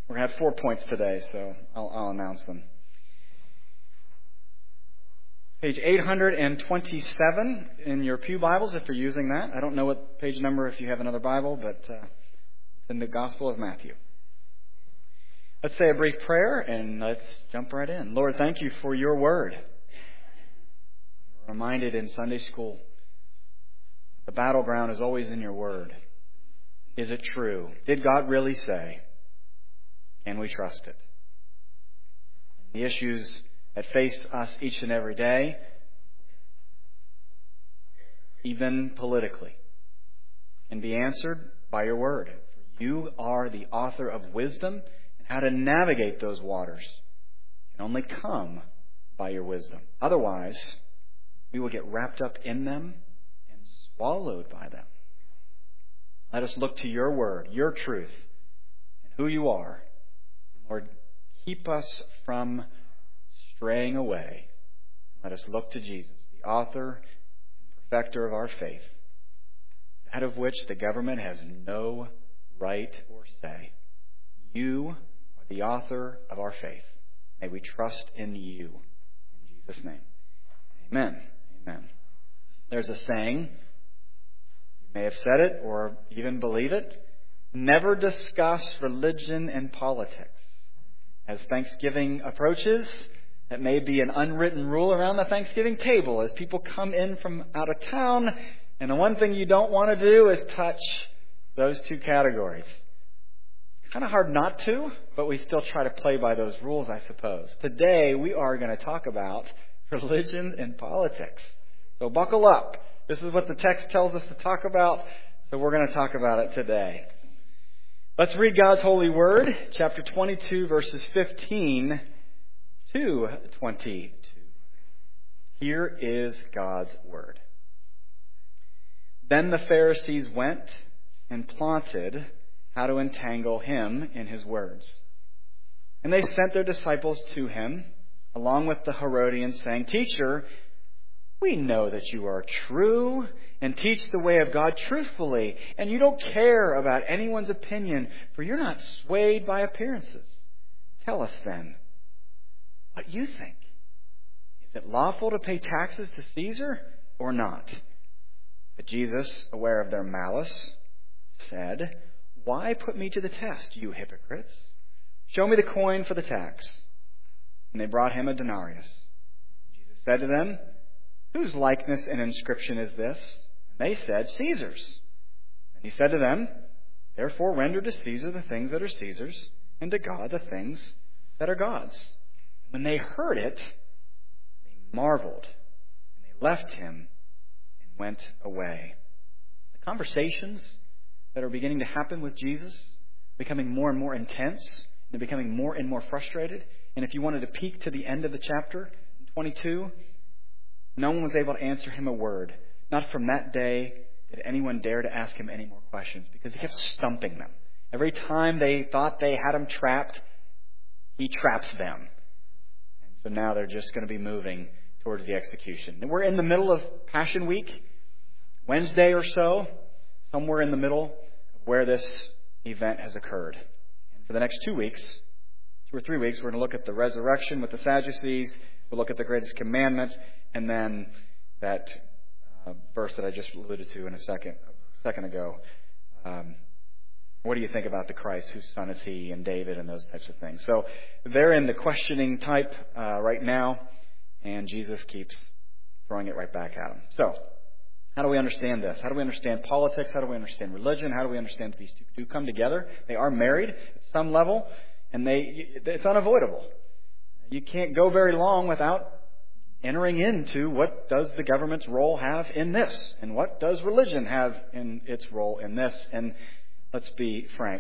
We're going to have 4 points today, so I'll announce them. Page 827 in your pew Bibles, if you're using that. I don't know what page number if you have another Bible, but it's in the Gospel of Matthew. Let's say a brief prayer and let's jump right in. Lord, thank you for your word. We're reminded in Sunday school, the battleground is always in your word. Is it true? Did God really say? Can we trust it? The issues that face us each and every day, even politically, can be answered by your word. For you are the author of wisdom, and how to navigate those waters can only come by your wisdom. Otherwise, we will get wrapped up in them and swallowed by them. Let us look to your word, your truth, and who you are. Lord, keep us from straying away. Let us look to Jesus, the author and perfecter of our faith, that of which the government has no right or say. You are the author of our faith. May we trust in you. In Jesus' name. Amen. Amen. There's a saying, you may have said it or even believe it, never discuss religion and politics. As Thanksgiving approaches, that may be an unwritten rule around the Thanksgiving table as people come in from out of town. And the one thing you don't want to do is touch those two categories. It's kind of hard not to, but we still try to play by those rules, I suppose. Today, we are going to talk about religion and politics. So buckle up. This is what the text tells us to talk about, so we're going to talk about it today. Let's read God's holy word, chapter 22, verses 15 to 22. Here is God's word. Then the Pharisees went and plotted how to entangle him in his words. And they sent their disciples to him, along with the Herodians, saying, Teacher, we know that you are true and teach the way of God truthfully, and you don't care about anyone's opinion, for you're not swayed by appearances. Tell us then what you think. Is it lawful to pay taxes to Caesar or not? But Jesus, aware of their malice, said, Why put me to the test, you hypocrites? Show me the coin for the tax. And they brought him a denarius. Jesus said to them, Whose likeness and inscription is this? And they said, Caesar's. And he said to them, Therefore render to Caesar the things that are Caesar's, and to God the things that are God's. When they heard it, they marveled, and they left him and went away. The conversations that are beginning to happen with Jesus are becoming more and more intense, and they're becoming more and more frustrated. And if you wanted to peek to the end of the chapter, 22, no one was able to answer him a word. Not from that day did anyone dare to ask him any more questions, because he kept stumping them. Every time they thought they had him trapped, he traps them. And so now they're just going to be moving towards the execution. And we're in the middle of Passion Week, Wednesday or so, somewhere in the middle of where this event has occurred. And for the next 2 weeks, 2 or 3 weeks, we're going to look at the resurrection with the Sadducees. We'll look at the greatest commandment, and then that verse that I just alluded to a second ago. What do you think about the Christ? Whose son is he? And David and those types of things. So they're in the questioning type right now, and Jesus keeps throwing it right back at them. So how do we understand this? How do we understand politics? How do we understand religion? How do we understand that these two do come together? They are married at some level, and it's unavoidable. You can't go very long without entering into what does the government's role have in this, and what does religion have in its role in this. And let's be frank,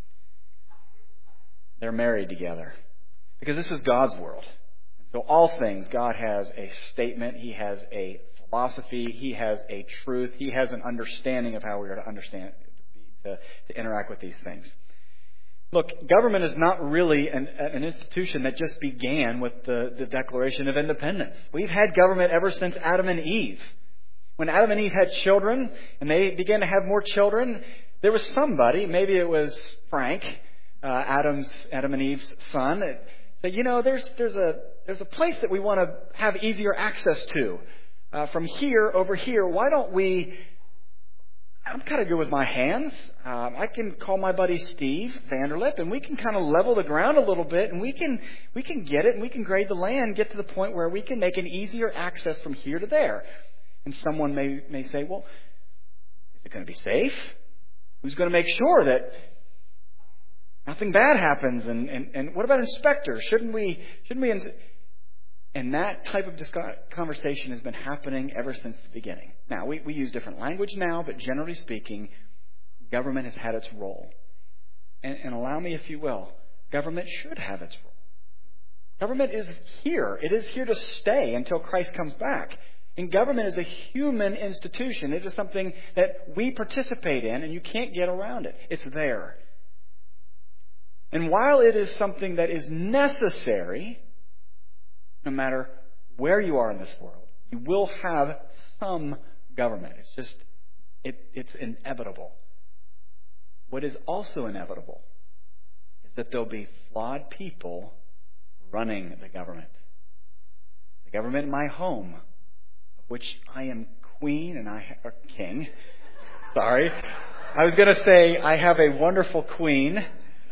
they're married together because this is God's world. So all things, God has a statement, He has a philosophy, He has a truth, He has an understanding of how we are to understand, to interact with these things. Look, government is not really an institution that just began with the Declaration of Independence. We've had government ever since Adam and Eve. When Adam and Eve had children, and they began to have more children, there was somebody, maybe it was Frank, Adam and Eve's son. That there's a place that we want to have easier access to from here over here. Why don't we? I'm kind of good with my hands. I can call my buddy Steve Vanderlip, and we can kind of level the ground a little bit, and we can get it, and we can grade the land, get to the point where we can make an easier access from here to there. And someone may say, well, is it going to be safe? Who's going to make sure that nothing bad happens? And what about inspectors? Shouldn't we? And that type of conversation has been happening ever since the beginning. Now, we use different language now, but generally speaking, government has had its role. And allow me, if you will, government should have its role. Government is here. It is here to stay until Christ comes back. And government is a human institution. It is something that we participate in, and you can't get around it. It's there. And while it is something that is necessary, no matter where you are in this world, you will have some government. It's inevitable. What is also inevitable is that there'll be flawed people running the government. The government in my home, of which I am queen and or king. Sorry. I was going to say I have a wonderful queen.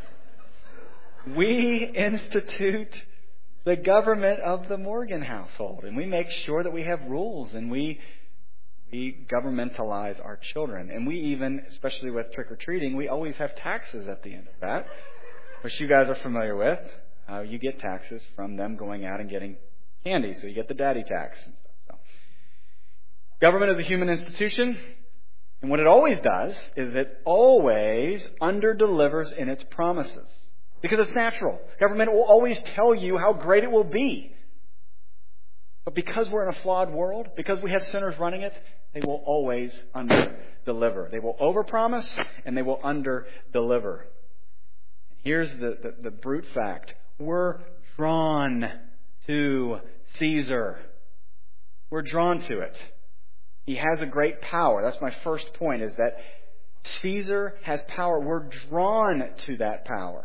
We institute the government of the Morgan household, and we make sure that we have rules, and we governmentalize our children. And we even, especially with trick-or-treating, we always have taxes at the end of that, which you guys are familiar with. You get taxes from them going out and getting candy, so you get the daddy tax and stuff. So, government is a human institution, and what it always does is it always under-delivers in its promises. Because it's natural. Government will always tell you how great it will be. But because we're in a flawed world, because we have sinners running it, they will always under-deliver. They will overpromise and they will under-deliver. Here's the brute fact. We're drawn to Caesar. We're drawn to it. He has a great power. That's my first point, is that Caesar has power. We're drawn to that power.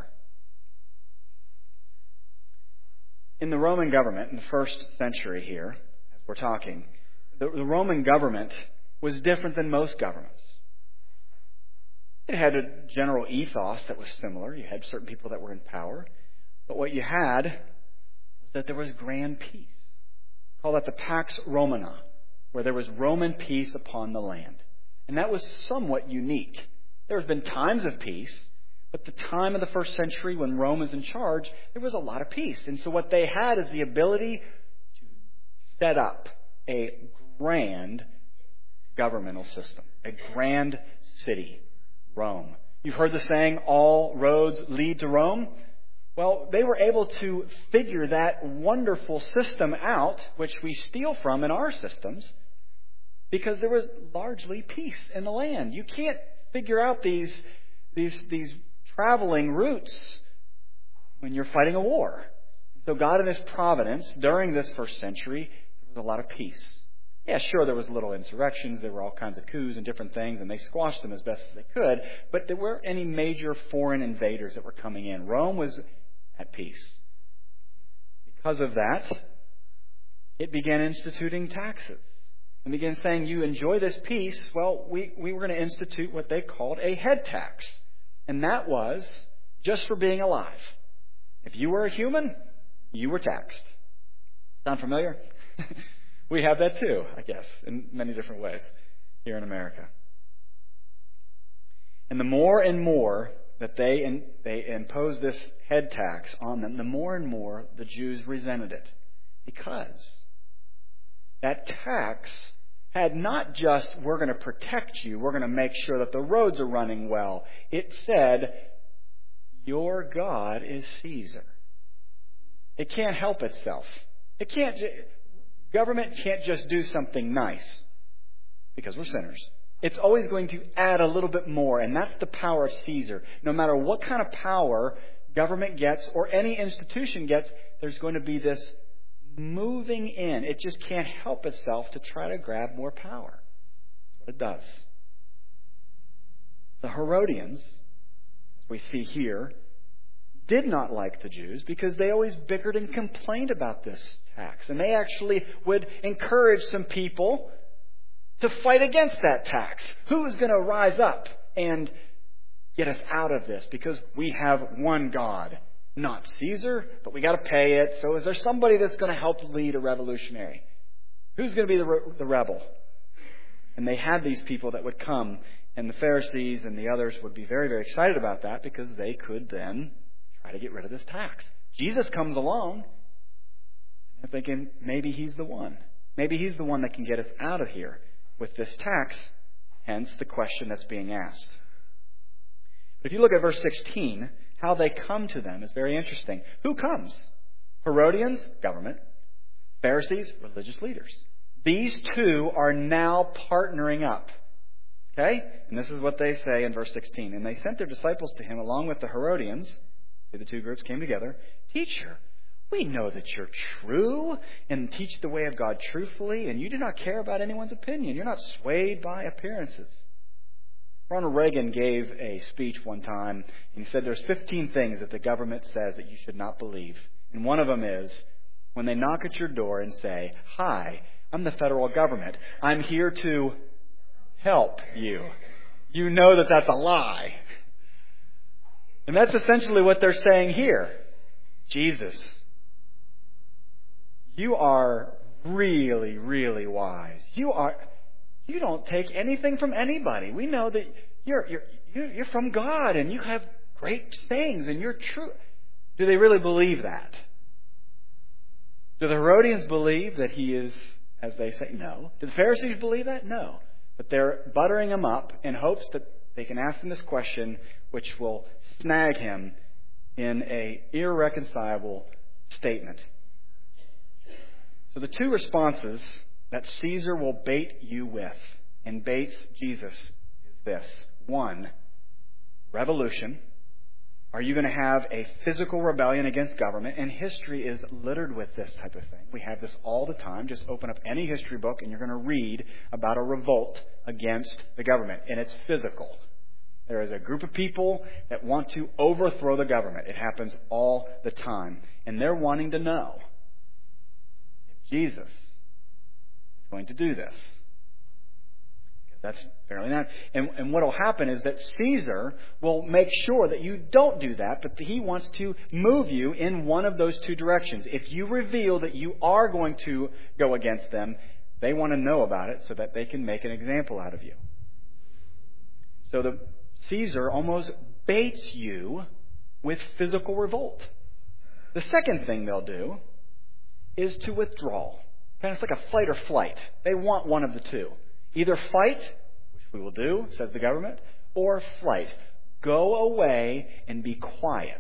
In the Roman government, in the first century here, as we're talking, the Roman government was different than most governments. It had a general ethos that was similar. You had certain people that were in power. But what you had was that there was grand peace. Call that the Pax Romana, where there was Roman peace upon the land. And that was somewhat unique. There have been times of peace, but the time of the first century when Rome was in charge, there was a lot of peace. And so what they had is the ability to set up a grand governmental system, a grand city, Rome. You've heard the saying, all roads lead to Rome. Well, they were able to figure that wonderful system out, which we steal from in our systems, because there was largely peace in the land. You can't figure out these traveling routes when you're fighting a war. So God in His providence, during this first century, there was a lot of peace. Yeah, sure, there was little insurrections, there were all kinds of coups and different things, and they squashed them as best as they could, but there weren't any major foreign invaders that were coming in. Rome was at peace. Because of that, it began instituting taxes. And began saying, you enjoy this peace, well, we were going to institute what they called a head tax. And that was just for being alive. If you were a human, you were taxed. Sound familiar? We have that too, I guess, in many different ways here in America. And the more and more that they imposed this head tax on them, the more and more the Jews resented it. Because that tax had not just, we're going to protect you, we're going to make sure that the roads are running well. It said, your God is Caesar. It can't help itself. Government can't just do something nice because we're sinners. It's always going to add a little bit more, and that's the power of Caesar. No matter what kind of power government gets or any institution gets, there's going to be this moving in. It just can't help itself to try to grab more power. That's what it does. The Herodians, as we see here, did not like the Jews because they always bickered and complained about this tax. And they actually would encourage some people to fight against that tax. Who is going to rise up and get us out of this? Because we have one God, not Caesar, but we got to pay it. So is there somebody that's going to help lead a revolutionary? Who's going to be the rebel? And they had these people that would come, and the Pharisees and the others would be very, very excited about that because they could then try to get rid of this tax. Jesus comes along, and they're thinking, maybe he's the one. Maybe he's the one that can get us out of here with this tax, hence the question that's being asked. But if you look at verse 16, how they come to them is very interesting. Who comes? Herodians, government. Pharisees, religious leaders. These two are now partnering up. Okay? And this is what they say in verse 16. And they sent their disciples to him along with the Herodians. See, the two groups came together. Teacher, we know that you're true and teach the way of God truthfully, and you do not care about anyone's opinion. You're not swayed by appearances. Ronald Reagan gave a speech one time, and he said there's 15 things that the government says that you should not believe. And one of them is when they knock at your door and say, "Hi, I'm the federal government. I'm here to help you." You know that that's a lie. And that's essentially what they're saying here. Jesus, you are really, really wise. You don't take anything from anybody. We know that you're from God and you have great things and you're true. Do they really believe that? Do the Herodians believe that he is, as they say? No. Do the Pharisees believe that? No. But they're buttering him up in hopes that they can ask him this question, which will snag him in an irreconcilable statement. So the two responses that Caesar will bait you with and baits Jesus is this. One, revolution. Are you going to have a physical rebellion against government? And history is littered with this type of thing. We have this all the time. Just open up any history book and you're going to read about a revolt against the government. And it's physical. There is a group of people that want to overthrow the government. It happens all the time. And they're wanting to know if Jesus is going to do this. That's fairly not. And what will happen is that Caesar will make sure that you don't do that, but he wants to move you in one of those two directions. If you reveal that you are going to go against them, they want to know about it so that they can make an example out of you. So the Caesar almost baits you with physical revolt. The second thing they'll do is to withdraw. Kind of like a fight or flight. They want one of the two. Either fight, which we will do, says the government, or flight. Go away and be quiet.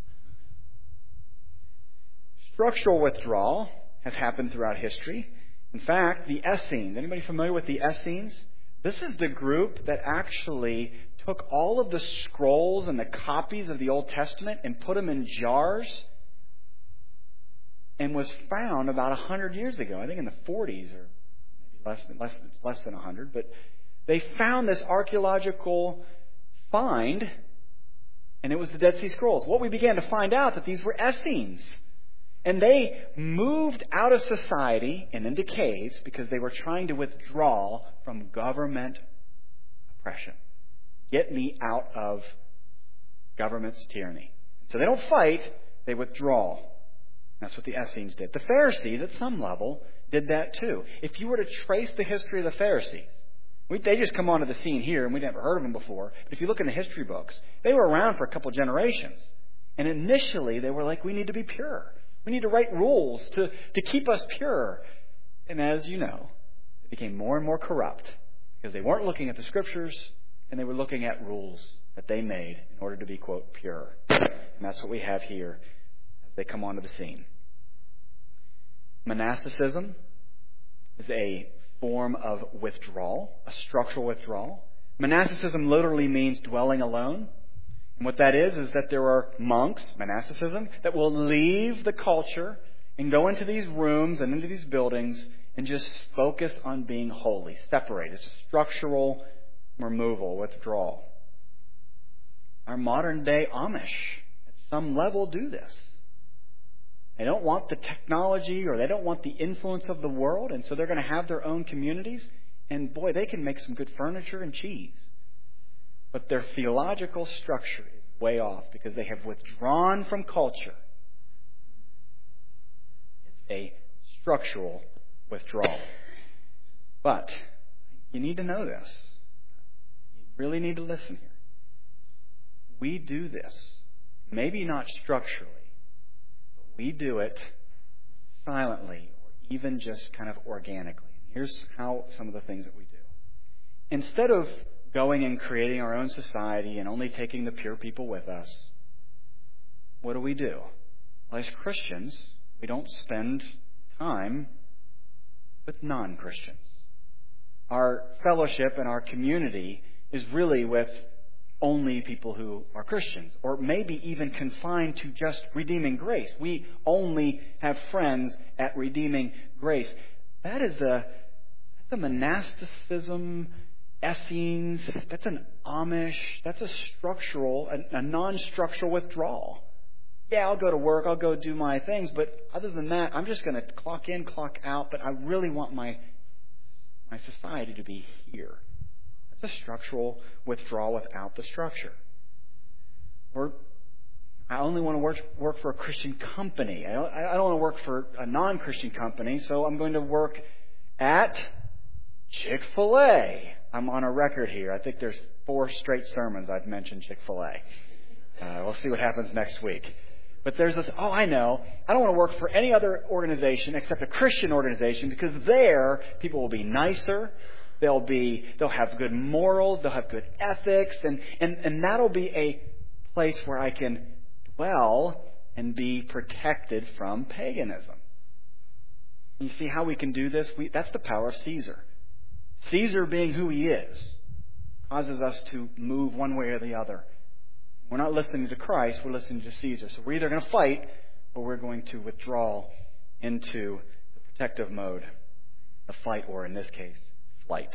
Structural withdrawal has happened throughout history. In fact, the Essenes. Anybody familiar with the Essenes? This is the group that actually took all of the scrolls and the copies of the Old Testament and put them in jars and was found about 100 years ago, I think in the 40s or less than 100, but they found this archaeological find, and it was the Dead Sea Scrolls. What we began to find out that these were Essenes, and they moved out of society and into caves because they were trying to withdraw from government oppression. Get me out of government's tyranny. So they don't fight, they withdraw. That's what the Essenes did. The Pharisees, at some level, did that too. If you were to trace the history of the Pharisees, they just come onto the scene here and we'd never heard of them before. But if you look in the history books, they were around for a couple generations. And initially they were like, we need to be pure. We need to write rules to keep us pure. And as you know, they became more and more corrupt because they weren't looking at the scriptures and they were looking at rules that they made in order to be, quote, pure. And that's what we have here as they come onto the scene. Monasticism is a form of withdrawal, a structural withdrawal. Monasticism literally means dwelling alone. And what that is that there are monks, monasticism, that will leave the culture and go into these rooms and into these buildings and just focus on being holy, separate. It's a structural removal, withdrawal. Our modern day Amish, it's some level, do this. They don't want the technology or they don't want the influence of the world, and so they're going to have their own communities. And boy, they can make some good furniture and cheese. But their theological structure is way off because they have withdrawn from culture. It's a structural withdrawal. But you need to know this. You really need to listen here. We do this, maybe not structurally, but we do it silently or even just kind of organically. And here's how some of the things that we do. Instead of going and creating our own society and only taking the pure people with us, what do? Well, as Christians, we don't spend time with non-Christians. Our fellowship and our community is really with only people who are Christians, or maybe even confined to just Redeeming Grace. We only have friends at Redeeming Grace. That's a monasticism, Essenes, that's an Amish, that's a non-structural withdrawal. Yeah, I'll go to work, I'll go do my things, but other than that, I'm just going to clock in, clock out, but I really want my society to be here. That's a structural withdrawal without the structure. Or I only want to work for a Christian company. I don't want to work for a non-Christian company, so I'm going to work at Chick-fil-A. I'm on a record here. I think there's 4 straight sermons I've mentioned Chick-fil-A. We'll see what happens next week. But there's this, I know, I don't want to work for any other organization except a Christian organization because there people will be nicer, they'll have good morals, they'll have good ethics, and that'll be a place where I can dwell and be protected from paganism. You see how we can do this? That's the power of Caesar. Caesar, being who he is, causes us to move one way or the other. We're not listening to Christ, we're listening to Caesar. So we're either going to fight or we're going to withdraw into the protective mode of fight, or in this case, flight.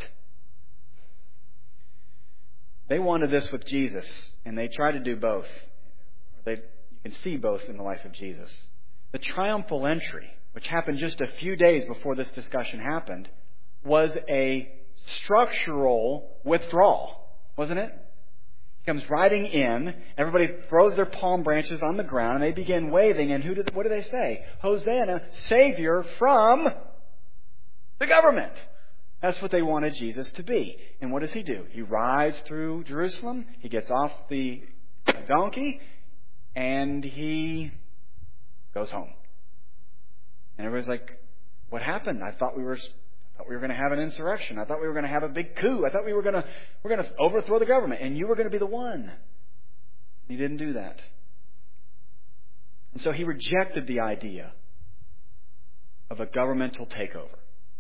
They wanted this with Jesus, and they tried to do both. You can see both in the life of Jesus. The triumphal entry, which happened just a few days before this discussion happened, was a structural withdrawal, wasn't it? He comes riding in, everybody throws their palm branches on the ground, and they begin waving, and what do they say? Hosanna, Savior from the government. That's what they wanted Jesus to be. And what does he do? He rides through Jerusalem, he gets off the donkey, and he goes home. And everybody's like, what happened? I thought we were going to have an insurrection. I thought we were going to have a big coup. I thought we're going to overthrow the government, and you were going to be the one. He didn't do that. And so he rejected the idea of a governmental takeover.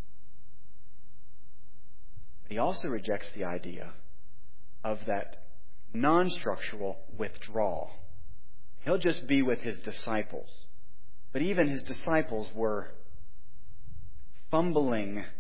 But he also rejects the idea of that non-structural withdrawal. He'll just be with his disciples. But even his disciples were fumbling, if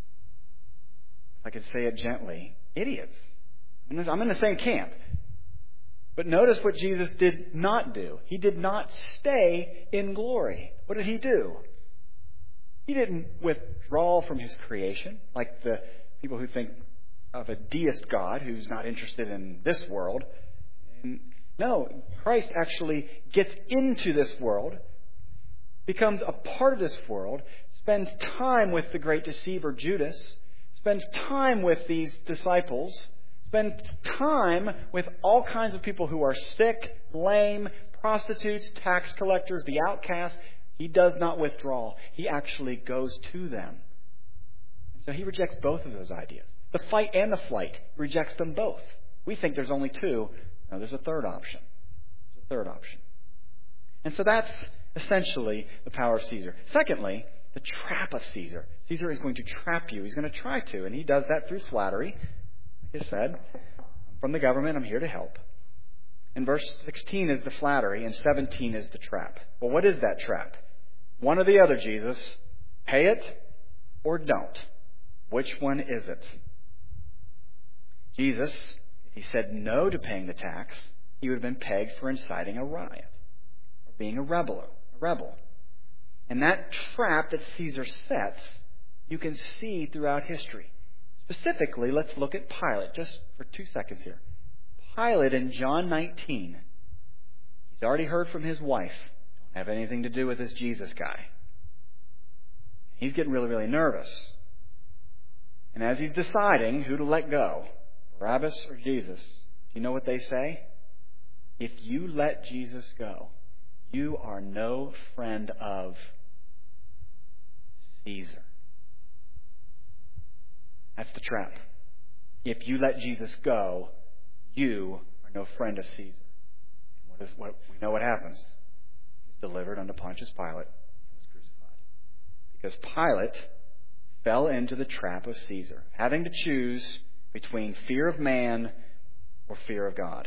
I could say it gently, idiots. I'm in the same camp. But notice what Jesus did not do. He did not stay in glory. What did he do? He didn't withdraw from his creation, like the people who think of a deist God who's not interested in this world. No, Christ actually gets into this world, becomes a part of this world, spends time with the great deceiver Judas, spends time with these disciples, spends time with all kinds of people who are sick, lame, prostitutes, tax collectors, the outcasts. He does not withdraw. He actually goes to them. So he rejects both of those ideas. The fight and the flight, rejects them both. We think there's only two. No, there's a third option. There's a third option. And so that's essentially the power of Caesar. Secondly, the trap of Caesar. Caesar is going to trap you. He's going to try to, and he does that through flattery. Like I said, I'm from the government, I'm here to help. And verse 16 is the flattery, and 17 is the trap. Well, what is that trap? One or the other, Jesus. Pay it or don't. Which one is it? Jesus, if he said no to paying the tax, he would have been pegged for inciting a riot. for being a rebel. And that trap that Caesar sets, you can see throughout history. Specifically, let's look at Pilate just for 2 seconds here. Pilate in John 19, he's already heard from his wife. Don't have anything to do with this Jesus guy. He's getting really, really nervous. And as he's deciding who to let go, Barabbas or Jesus, do you know what they say? If you let Jesus go, you are no friend of Caesar. That's the trap. If you let Jesus go, you are no friend of Caesar. And what we know what happens. He's delivered unto Pontius Pilate and was crucified. Because Pilate fell into the trap of Caesar, having to choose between fear of man or fear of God.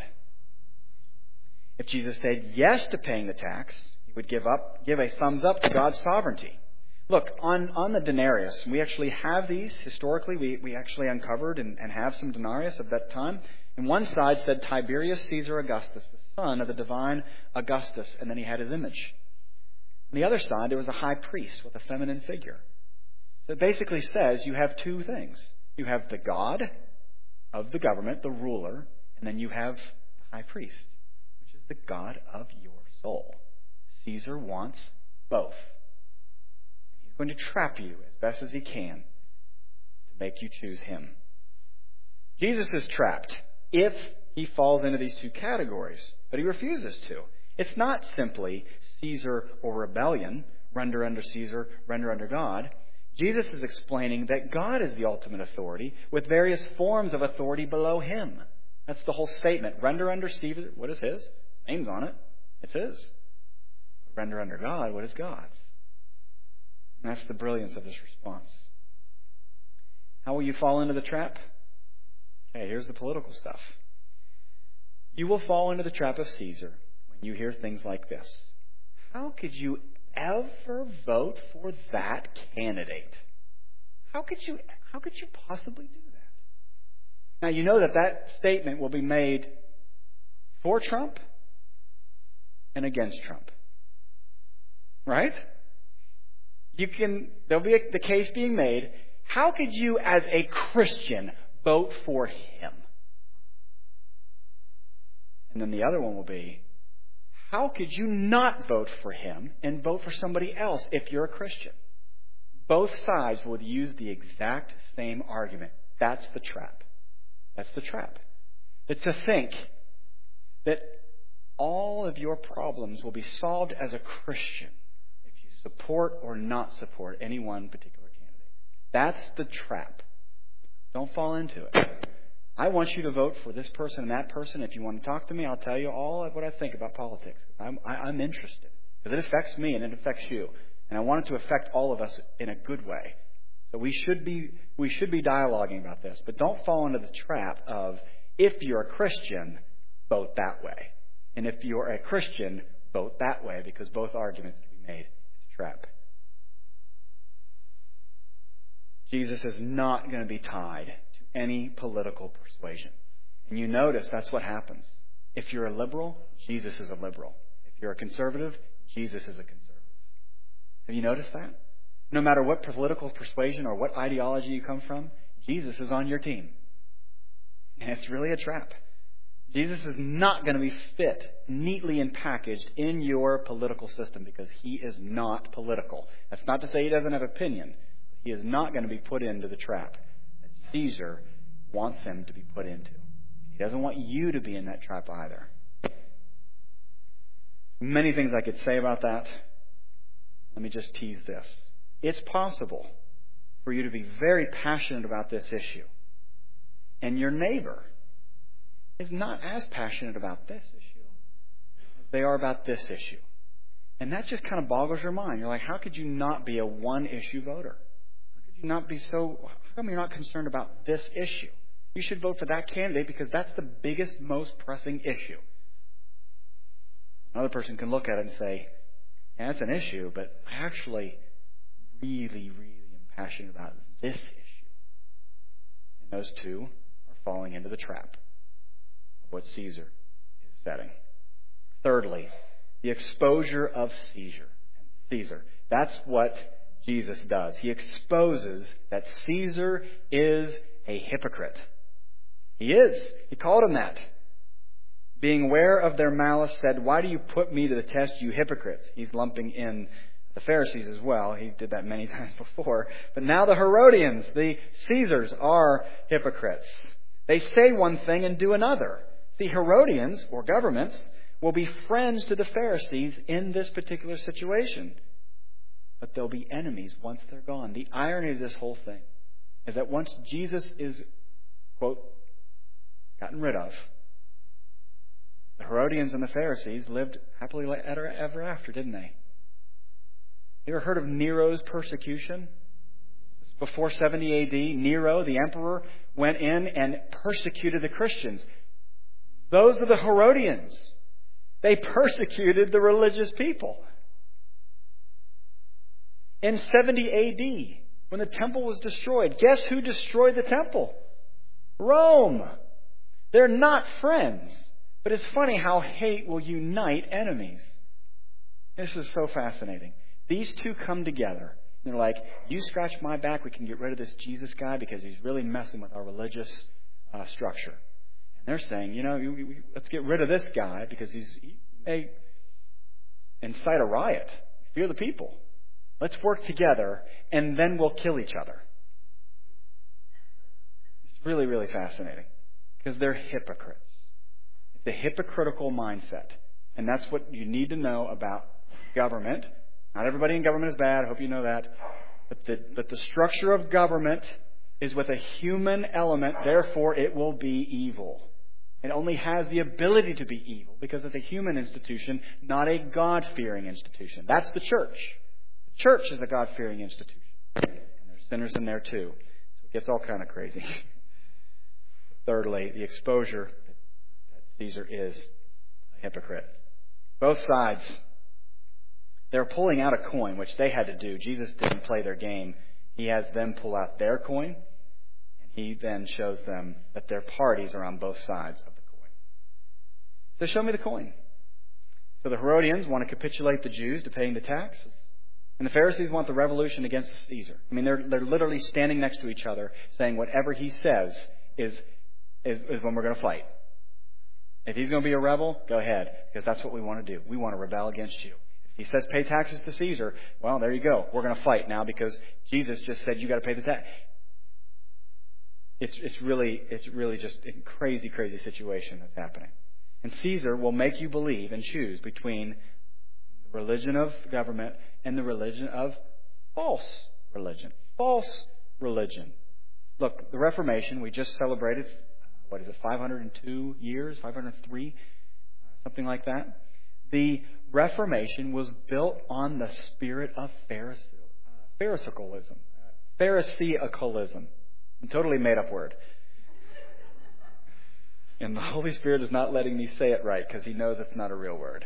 If Jesus said yes to paying the tax, he would give a thumbs up to God's sovereignty. Look, on the denarius, we actually have these. Historically, we actually uncovered and have some denarius of that time. And one side said Tiberius Caesar Augustus, the son of the divine Augustus, and then he had his image. On the other side, there was a high priest with a feminine figure. So it basically says you have two things. You have the God of the government, the ruler, and then you have the high priest, which is the God of your soul. Caesar wants both. He's going to trap you as best as he can to make you choose him. Jesus is trapped if he falls into these two categories, but he refuses to. It's not simply Caesar or rebellion, render under Caesar, render under God. Jesus is explaining that God is the ultimate authority with various forms of authority below him. That's the whole statement. Render under Caesar, what is his? His name's on it. It's his. But render under God, what is God's? And that's the brilliance of this response. How will you fall into the trap? Okay, here's the political stuff. You will fall into the trap of Caesar when you hear things like this. How could you ever vote for that candidate? How could you possibly do that? Now, you know that statement will be made for Trump and against Trump. Right? There'll be the case being made. How could you, as a Christian, vote for him? And then the other one will be, how could you not vote for him and vote for somebody else if you're a Christian? Both sides will use the exact same argument. That's the trap. That's the trap. It's to think that all of your problems will be solved as a Christian if you support or not support any one particular candidate. That's the trap. Don't fall into it. I want you to vote for this person and that person. If you want to talk to me, I'll tell you all of what I think about politics. I'm interested. Because it affects me and it affects you. And I want it to affect all of us in a good way. So we should be dialoguing about this. But don't fall into the trap of, if you're a Christian, vote that way. And if you're a Christian, vote that way. Because both arguments can be made. It's a trap. Jesus is not going to be tied to any political persuasion. And you notice that's what happens. If you're a liberal, Jesus is a liberal. If you're a conservative, Jesus is a conservative. Have you noticed that? No matter what political persuasion or what ideology you come from, Jesus is on your team. And it's really a trap. Jesus is not going to be fit neatly and packaged in your political system because he is not political. That's not to say he doesn't have opinion. He is not going to be put into the trap that Caesar wants him to be put into. He doesn't want you to be in that trap either. Many things I could say about that. Let me just tease this. It's possible for you to be very passionate about this issue, and your neighbor is not as passionate about this issue as they are about this issue. And that just kind of boggles your mind. You're like, how could you not be a one-issue voter? How could you not be how come you're not concerned about this issue? You should vote for that candidate because that's the biggest, most pressing issue. Another person can look at it and say, yeah, it's an issue, but I actually really, really am passionate about this issue. And those two are falling into the trap of what Caesar is setting. Thirdly, The exposure of Caesar. That's what Jesus does. He exposes that Caesar is a hypocrite. He is. He called him that. Being aware of their malice, said, "Why do you put me to the test, you hypocrites?" He's lumping in the Pharisees as well. He did that many times before. But now the Herodians, the Caesars, are hypocrites. They say one thing and do another. The Herodians, or governments, will be friends to the Pharisees in this particular situation. But they'll be enemies once they're gone. The irony of this whole thing is that once Jesus is, quote, gotten rid of, the Herodians and the Pharisees lived happily ever after, didn't they? You ever heard of Nero's persecution? Before 70 A.D., Nero, the emperor, went in and persecuted the Christians. Those are the Herodians. They persecuted the religious people. In 70 A.D., when the temple was destroyed, guess who destroyed the temple? Rome. They're not friends. But it's funny how hate will unite enemies. This is so fascinating. These two come together. And they're like, you scratch my back, we can get rid of this Jesus guy because he's really messing with our religious structure. And they're saying, let's get rid of this guy because he may incite a riot. Fear the people. Let's work together and then we'll kill each other. It's really, really fascinating because they're hypocrites. The hypocritical mindset. And that's what you need to know about government. Not everybody in government is bad. I hope you know that. But the structure of government is with a human element. Therefore, it will be evil. It only has the ability to be evil because it's a human institution, not a God-fearing institution. That's the church. The church is a God-fearing institution. And there's sinners in there too. So it gets all kind of crazy. Thirdly, the exposure. Caesar is a hypocrite. Both sides, they're pulling out a coin, which they had to do. Jesus didn't play their game. He has them pull out their coin, and he then shows them that their parties are on both sides of the coin. So show me the coin. So the Herodians want to capitulate the Jews to paying the taxes, and the Pharisees want the revolution against Caesar. I mean, they're literally standing next to each other, saying whatever he says is when we're going to fight. If he's going to be a rebel, go ahead, because that's what we want to do. We want to rebel against you. If he says pay taxes to Caesar, well, there you go. We're going to fight now because Jesus just said you got to pay the tax. It's really just a crazy, crazy situation that's happening. And Caesar will make you believe and choose between the religion of government and the religion of false religion. False religion. Look, the Reformation, we just celebrated 502 years, 503, something like that. The Reformation was built on the spirit of Pharisaicism. A totally made up word. And the Holy Spirit is not letting me say it right because He knows it's not a real word.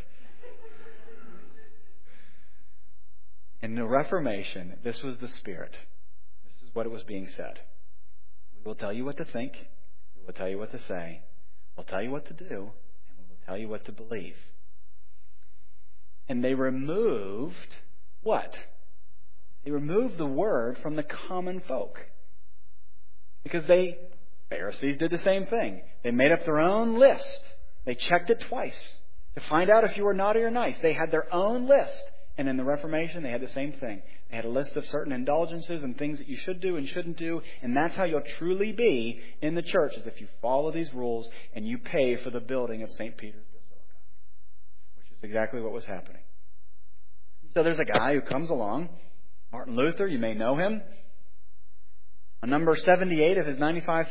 In the Reformation, this was the spirit. This is what it was being said. We will tell you what to think. We'll tell you what to say. We'll tell you what to do. And we will tell you what to believe. And they removed what? They removed the word from the common folk. Because Pharisees did the same thing. They made up their own list. They checked it twice to find out if you were naughty or nice. They had their own list. And in the Reformation, they had the same thing. They had a list of certain indulgences and things that you should do and shouldn't do. And that's how you'll truly be in the church, is if you follow these rules and you pay for the building of St. Peter's Basilica. Which is exactly what was happening. So there's a guy who comes along, Martin Luther, you may know him. On number 78 of his 95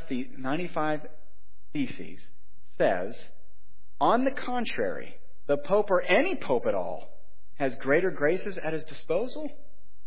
Theses says, on the contrary, the Pope or any Pope at all has greater graces at his disposal? No.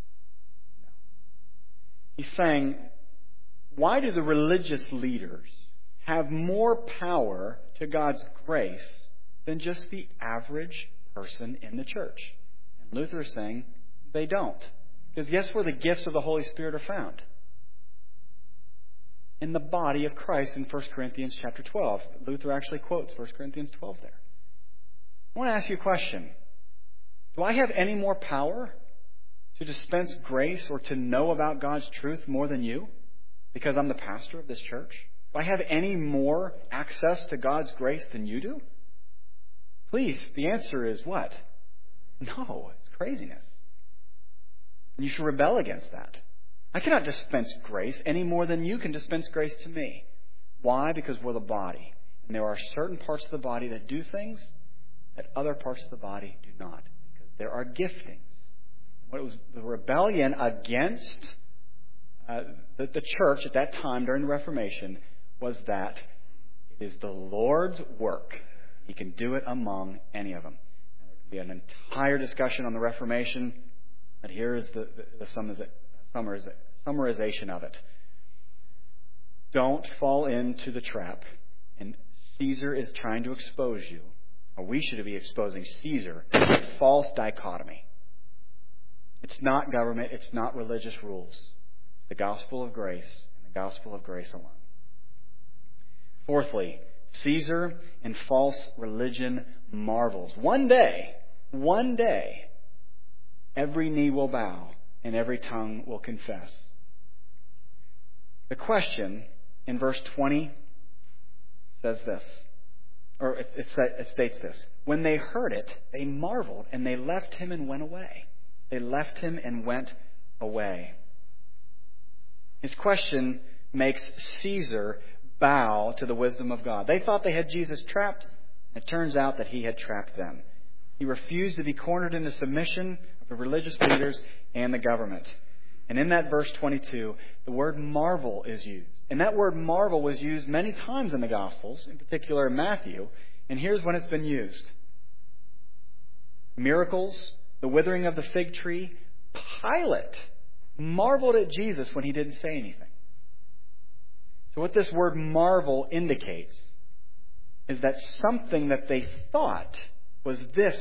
He's saying, why do the religious leaders have more power to God's grace than just the average person in the church? And Luther is saying they don't. Because guess where the gifts of the Holy Spirit are found? In the body of Christ in 1 Corinthians chapter 12. Luther actually quotes 1 Corinthians 12 there. I want to ask you a question. Do I have any more power to dispense grace or to know about God's truth more than you because I'm the pastor of this church? Do I have any more access to God's grace than you do? Please, the answer is what? No, it's craziness. And you should rebel against that. I cannot dispense grace any more than you can dispense grace to me. Why? Because we're the body. And there are certain parts of the body that do things that other parts of the body do not. Because there are giftings. What was the rebellion against the church at that time during the Reformation was that it is the Lord's work. He can do it among any of them. And there could be an entire discussion on the Reformation, but here is the summarization of it. Don't fall into the trap. And Caesar is trying to expose you, or we should be exposing Caesar, to a false dichotomy. It's not government, it's not religious rules. The gospel of grace and the gospel of grace alone. Fourthly, Caesar and false religion marvels. One day, every knee will bow and every tongue will confess. The question in verse 20 says this, or it states this. When they heard it, they marveled and they left him and went away. They left him and went away. His question makes Caesar bow to the wisdom of God. They thought they had Jesus trapped. It turns out that he had trapped them. He refused to be cornered into submission of the religious leaders and the government. And in that verse 22, the word marvel is used. And that word marvel was used many times in the Gospels, in particular in Matthew. And here's when it's been used. Miracles, the withering of the fig tree. Pilate marveled at Jesus when he didn't say anything. So what this word marvel indicates is that something that they thought was this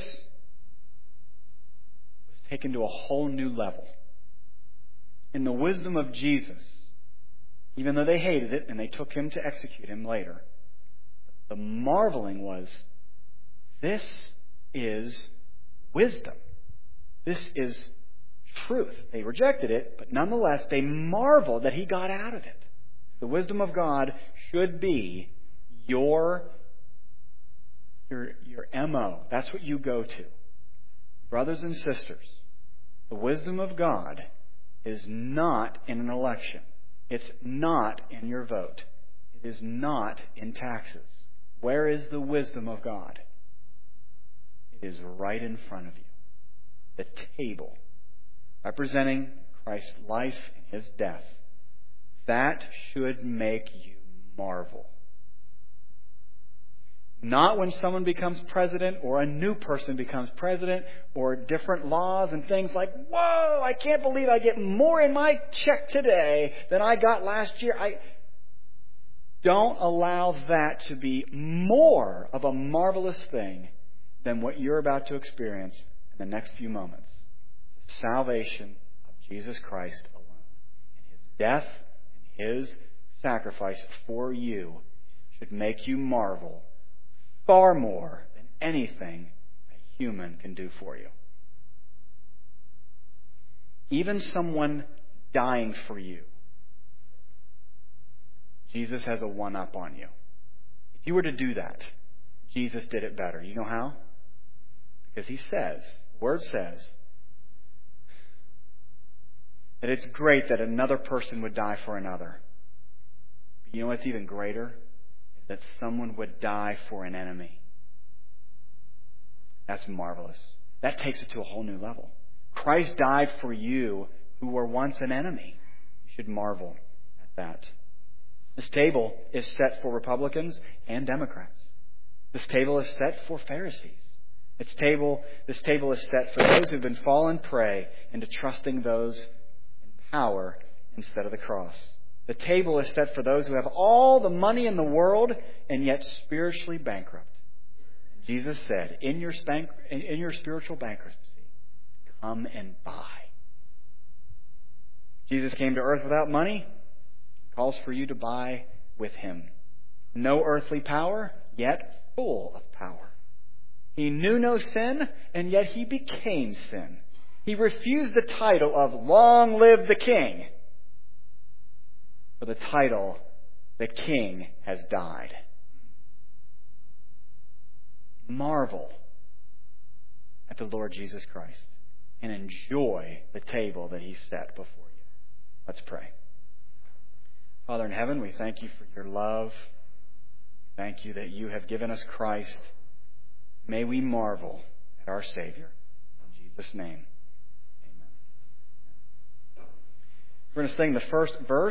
was taken to a whole new level. In the wisdom of Jesus, even though they hated it and they took him to execute him later, the marveling was, this is wisdom. This is truth. They rejected it, but nonetheless, they marveled that he got out of it. The wisdom of God should be your MO. That's what you go to. Brothers and sisters, the wisdom of God is not in an election. It's not in your vote. It is not in taxes. Where is the wisdom of God? It is right in front of you. The table, representing Christ's life and his death. That should make you marvel. Not when someone becomes president or a new person becomes president or different laws and things like, whoa, I can't believe I get more in my check today than I got last year. Don't allow that to be more of a marvelous thing than what you're about to experience in the next few moments. The salvation of Jesus Christ alone. And his death and his sacrifice for you should make you marvel far more than anything a human can do for you. Even someone dying for you, Jesus has a one-up on you. If you were to do that, Jesus did it better. You know how? Because he says, the word says, that it's great that another person would die for another. But you know what's even greater? Is that someone would die for an enemy. That's marvelous. That takes it to a whole new level. Christ died for you who were once an enemy. You should marvel at that. This table is set for Republicans and Democrats. This table is set for Pharisees. This table is set for those who've been fallen prey into trusting those in power instead of the cross. The table is set for those who have all the money in the world and yet spiritually bankrupt. Jesus said, in your spiritual bankruptcy, come and buy. Jesus came to earth without money. He calls for you to buy with him. No earthly power, yet full of power. He knew no sin, and yet he became sin. He refused the title of "Long live the King" for the title, "The King has died." Marvel at the Lord Jesus Christ and enjoy the table that He set before you. Let's pray. Father in heaven, we thank You for Your love. Thank You that You have given us Christ. May we marvel at our Savior. In Jesus' name, amen. We're going to sing the first verse.